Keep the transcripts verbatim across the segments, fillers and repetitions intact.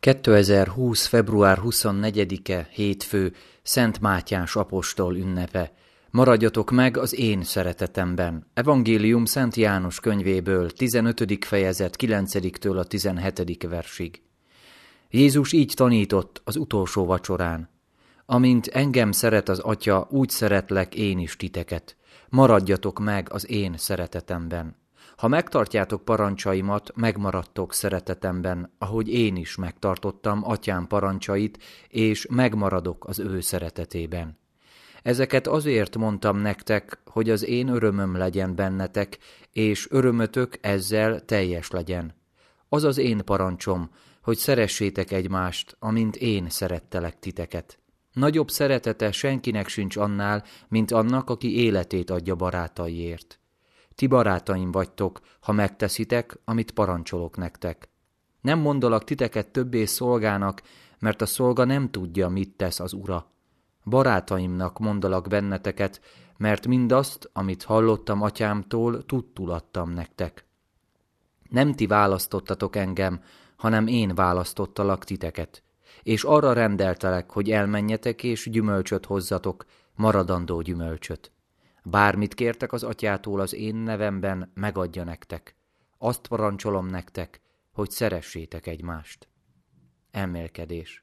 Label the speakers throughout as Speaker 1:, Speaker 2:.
Speaker 1: kétezer-húsz. február huszonnegyedike, hétfő, Szent Mátyás apostol ünnepe. Maradjatok meg az én szeretetemben. Evangélium Szent János könyvéből, tizenötödik fejezet, kilencediktől a tizenhetedik versig. Jézus így tanított az utolsó vacsorán. Amint engem szeret az Atya, úgy szeretlek én is titeket. Maradjatok meg az én szeretetemben. Ha megtartjátok parancsaimat, megmaradtok szeretetemben, ahogy én is megtartottam Atyám parancsait, és megmaradok az ő szeretetében. Ezeket azért mondtam nektek, hogy az én örömöm legyen bennetek, és örömötök ezzel teljes legyen. Az az én parancsom, hogy szeressétek egymást, amint én szerettelek titeket. Nagyobb szeretete senkinek sincs annál, mint annak, aki életét adja barátaiért. Ti barátaim vagytok, ha megteszitek, amit parancsolok nektek. Nem mondalak titeket többé szolgának, mert a szolga nem tudja, mit tesz az ura. Barátaimnak mondalak benneteket, mert mindazt, amit hallottam atyámtól, tudtul adtam nektek. Nem ti választottatok engem, hanem én választottalak titeket, és arra rendeltelek, hogy elmenjetek és gyümölcsöt hozzatok, maradandó gyümölcsöt. Bármit kértek az atyától az én nevemben, megadja nektek. Azt parancsolom nektek, hogy szeressétek egymást. Emelkedés.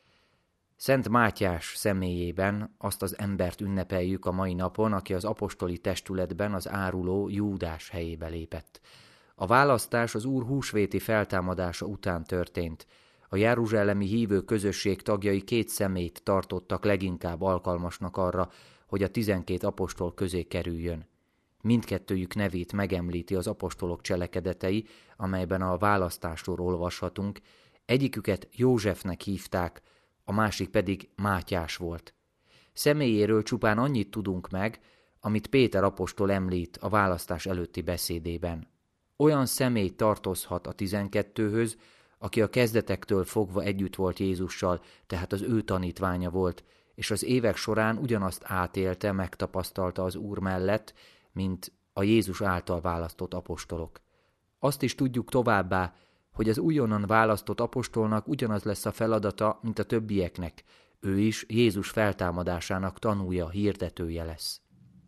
Speaker 1: Szent Mátyás személyében azt az embert ünnepeljük a mai napon, aki az apostoli testületben az áruló Júdás helyébe lépett. A választás az Úr húsvéti feltámadása után történt. A jeruzsálemi hívő közösség tagjai két személyt tartottak leginkább alkalmasnak arra, hogy a tizenkét apostol közé kerüljön. Mindkettőjük nevét megemlíti az apostolok cselekedetei, amelyben a választásról olvashatunk. Egyiküket Józsefnek hívták, a másik pedig Mátyás volt. Személyéről csupán annyit tudunk meg, amit Péter apostol említ a választás előtti beszédében. Olyan személy tartozhat a tizenkettőhöz, aki a kezdetektől fogva együtt volt Jézussal, tehát az ő tanítványa volt, és az évek során ugyanazt átélte, megtapasztalta az Úr mellett, mint a Jézus által választott apostolok. Azt is tudjuk továbbá, hogy az újonnan választott apostolnak ugyanaz lesz a feladata, mint a többieknek. Ő is Jézus feltámadásának tanúja, hirdetője lesz.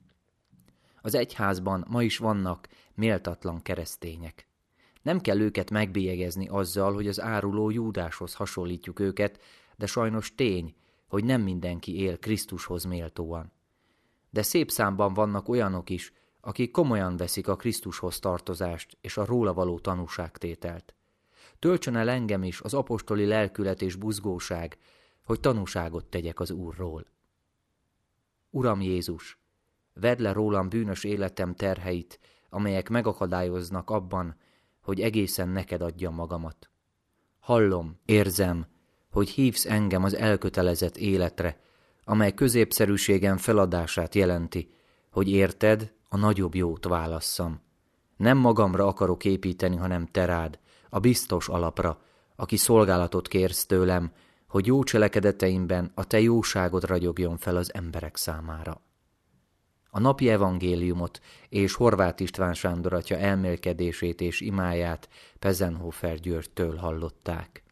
Speaker 1: Az egyházban ma is vannak méltatlan keresztények. Nem kell őket megbélyegezni azzal, hogy az áruló Júdáshoz hasonlítjuk őket, de sajnos tény, hogy nem mindenki él Krisztushoz méltóan. De szép számban vannak olyanok is, akik komolyan veszik a Krisztushoz tartozást és a róla való tanúságtételt. Töltsön el engem is az apostoli lelkület és buzgóság, hogy tanúságot tegyek az Úrról. Uram Jézus, vedd le rólam bűnös életem terheit, amelyek megakadályoznak abban, hogy egészen neked adjam magamat. Hallom, érzem, hogy hívsz engem az elkötelezett életre, amely középszerűségem feladását jelenti, hogy érted, a nagyobb jót válasszam. Nem magamra akarok építeni, hanem te rád, a biztos alapra, aki szolgálatot kérsz tőlem, hogy jó cselekedeteimben a te jóságod ragyogjon fel az emberek számára. A napi evangéliumot és Horváth István Sándor atya elmélkedését és imáját Pezenhofer Györgytől hallották.